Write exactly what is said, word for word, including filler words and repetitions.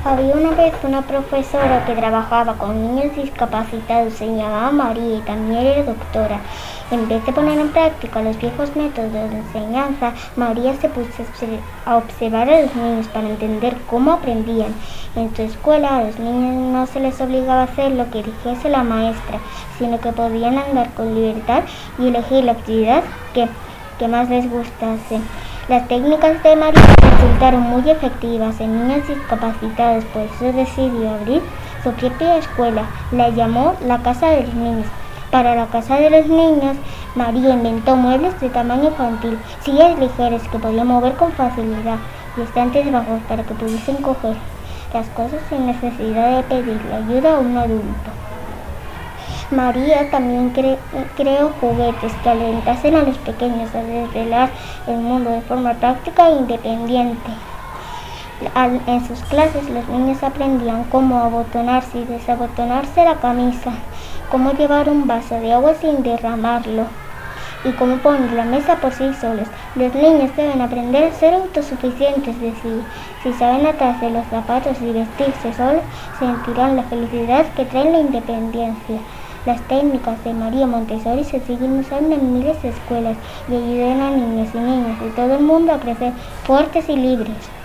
Había una vez una profesora que trabajaba con niños discapacitados, se llamaba María y también era doctora. En vez de poner en práctica los viejos métodos de enseñanza, María se puso a observar a los niños para entender cómo aprendían. En su escuela a los niños no se les obligaba a hacer lo que dijese la maestra, sino que podían andar con libertad y elegir la actividad que, que más les gustase. Las técnicas de María resultaron muy efectivas en niños discapacitados, por eso decidió abrir su propia escuela. La llamó la Casa de los Niños. Para la Casa de los Niños, María inventó muebles de tamaño infantil, sillas ligeras que podían mover con facilidad y estantes bajos para que pudiesen coger las cosas sin necesidad de pedirle ayuda a un adulto. María también cre- creó juguetes que alentasen a los pequeños a desvelar el mundo de forma práctica e independiente. Al, en sus clases los niños aprendían cómo abotonarse y desabotonarse la camisa, cómo llevar un vaso de agua sin derramarlo y cómo poner la mesa por sí solos. Los niños deben aprender a ser autosuficientes de sí. Si saben atarse los zapatos y vestirse solos, sentirán la felicidad que trae la independencia. Las técnicas de María Montessori se siguen usando en miles de escuelas y ayudan a niños y niñas de todo el mundo a crecer fuertes y libres.